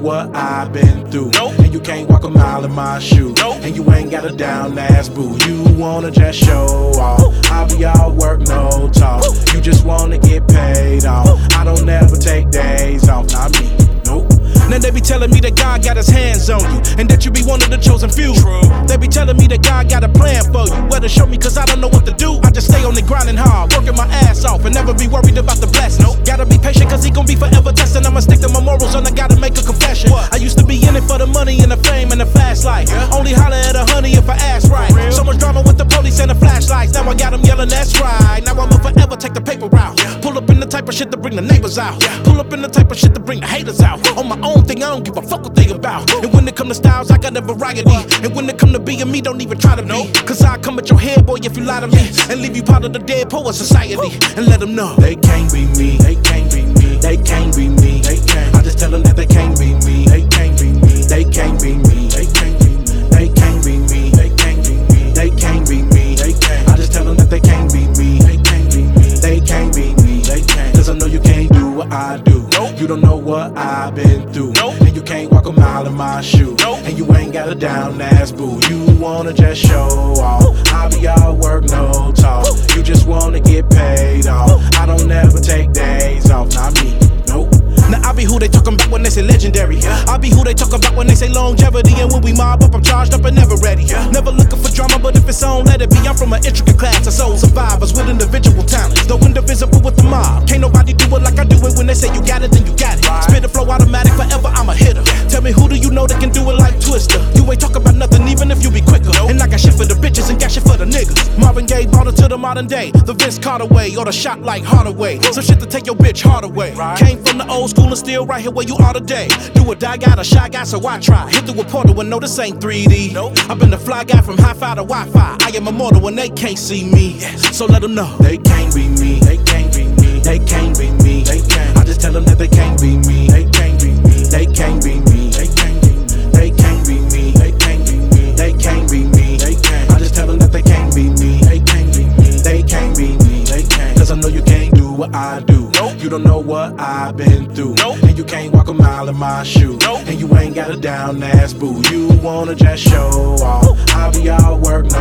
what I've been through. Nope. And you can't walk a mile in my shoes. Nope. And you ain't got a down ass boo. You wanna just show off. I'll be all work, no talk. You just wanna get paid off. I don't ever take days off, not me. Nope. Now they be telling me that God got his hands on you, and that you be one of the chosen few. True. They be telling me that God got a plan for you. Well, to show me, cause I don't know what to do. I just stay on it grinding hard, working my ass off, and never be worried about the blessings. Nope. Gotta be patient, cause he gon' be forever testing. I'ma stick to my morals, and I gotta make a confession. What? I used to be in it for the money and the fame and the fast life. Yeah. Only holler at a honey if I ask right. So much drama with the police and the flashlights. Now I got them yelling, that's right. Now I'ma forever take the paper route. Yeah. Pull up in the type of shit to bring the neighbors out. Yeah. Pull up in the type of shit to bring the haters out. On my own thing, I don't give a fuck what they about. And when it come to styles, I got a variety. And when it come to being me, don't even try to be. Cause I come at your head, boy, if you lie to me. And leave you part of the dead poet society. And let them know They can't be me. They can't be me. They can't be me. They can't. I just tell them that they can't be me. They can't be me. They can't be me. They can't be me. They can't be me. They can't be me. They can't be me. They can't. I just tell them that they can't be me. They can't be me. They can't be me. They can't. Cause I know you can't do what I do. Nope. You don't know what I've been through. Nope. And you can't walk a mile in my shoes. Nope. And you ain't got a down ass boo. You wanna just show off. I'll be all work, no talk. You just wanna get paid off. I don't ever take days off, not me. Nope. now I be who they talking about when they say legendary. I be who they talk about when they say longevity. And when we mob up, I'm charged up and never ready. Never looking for drama, but if it's on, let it be. I'm from an intricate class of soul survivors with individual talents. Though indivisible with the mob. Can't nobody do it like I do it. When they say you got it, then you got it. Spit the flow automatic forever, I'm a hitter. Tell me who do you know that can do it like Twister? You ain't talking about nothing even if you be quicker. And I got shit for the bitches and got shit for the niggas. Marvin Gaye brought it to the modern day. The Vince Carter way or the shot like Hardaway. Some shit to take your bitch hard away. Came from the old school and still right here where you are today. Do or die, got a shy guy, so I try. Hit through a portal and know this ain't 3D. Nope. I've been the fly guy from hi-fi to Wi-Fi. I am immortal when they can't see me. So let them know They can't be me. They can't be me. They can't be me. They can't. I just tell them that they can't be me. They can't be me. They can't be me. They can't be me. They can't be me. They can't be me. They can't be me. They can't. I just tell them that they can't be me. They can't be me. They can't be me. They can't. Cause I know you can't do what I do. Nope. You don't know what I've been through. Nope. And you can't walk a mile in my shoes. Nope. And you ain't got a down ass boo. You wanna just show off. I'll be all work,